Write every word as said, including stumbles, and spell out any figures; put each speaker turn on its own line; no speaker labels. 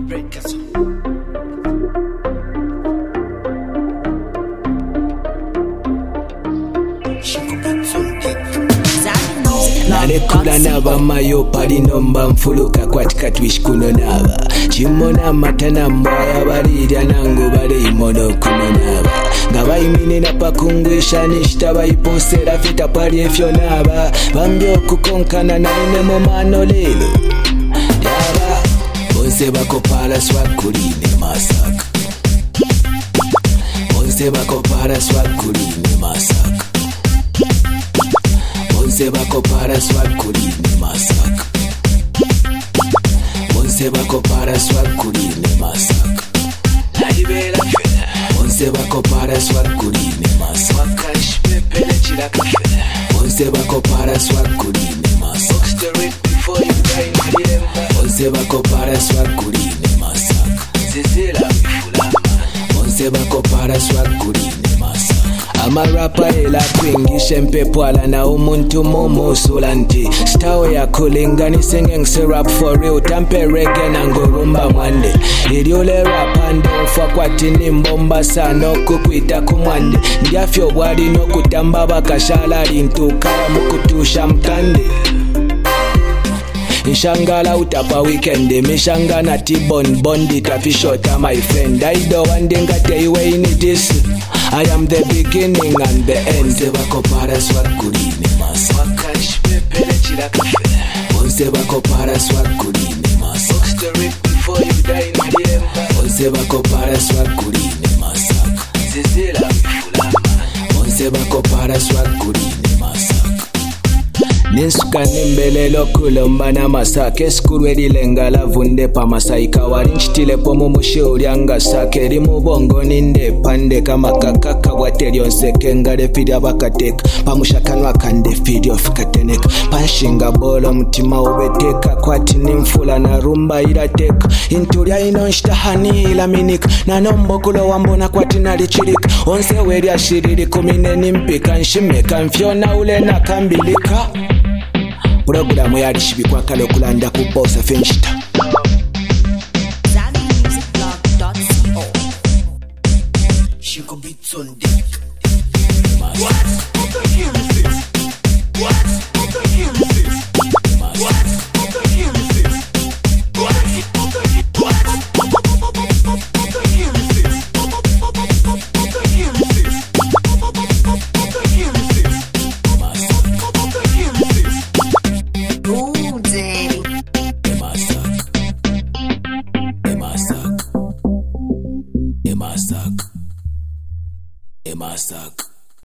Nalekula naba mayo pali nomba mfuluka kwatika twishkuno naba chimona matana mbaya balirya nango bale imono kuno naba ngabayimine napakungwisha nishita bayiposera fita pali efyo naba bambyo kukonkana naine mu mano lelo yaba bonse bakopala swakuline masaka bonse bakopala swakuline masaka bonse bakopala swakuline masaka bonse bakopala swakuline masaka naibera fena bonse bakopala swakuline masaka shpepele chiraka fena bonse bakopala swakuline masaka straight before you die remember bonse bakopala swakuline masaka zizela bifula bonse bakopala swakuline masaka amarapa ela kwingishe mpepwala na umuntu mumusula nti stawe yakulinganise ngengisirap for real tampe reggae na ngorumba mwande iliole rapande mfwa kwati nimbomba sana okukwita kumwande ndiafyo bwali nokutamba bakashala lintukala mukutusha mkande Nshangala utapa weekend mishangana T-Bone Bondi tafishota my friend I don't want to tell you when it is I am the beginning and the end Bonse bakopara swakuline masaka shpepele chiraka Bonse bakopara swakuline masaka straight before you die remember Bonse bakopara swakuline masaka zizela bifula Bonse bakopara swakuline masaka Ninsuka nimbelelo kulomba na masake Eskurwe lilenga la vunde pa masaika Warinchitile pomu mushuri anga sake Rimu bongo ninde pande kama kakaka Waterion seke ngare fidia bakateka Pamushakanwa kande fidio fikateneka Panshinga bolo mtima ubeteka Kwati nimfula na rumba irateka Inturia inonshitahani ila minika Na nombo kulo wambona kwati nalichirika Onse weri ashiriri kumine nimpika Nshimeka mfiona ule na kambilika Programu yali shibikwa kale kulanda kubosa fenchita
Zami Music Blog dot co
Shiko beats on deck.
What? What the hell is this? What? What the hell is this? What? What the hell is this? What? What the hell? What? What the hell is this? What the hell is this? What the hell is this? What the hell is this?
Ooh, daddy.
Emasak Emasak Emasak Emasak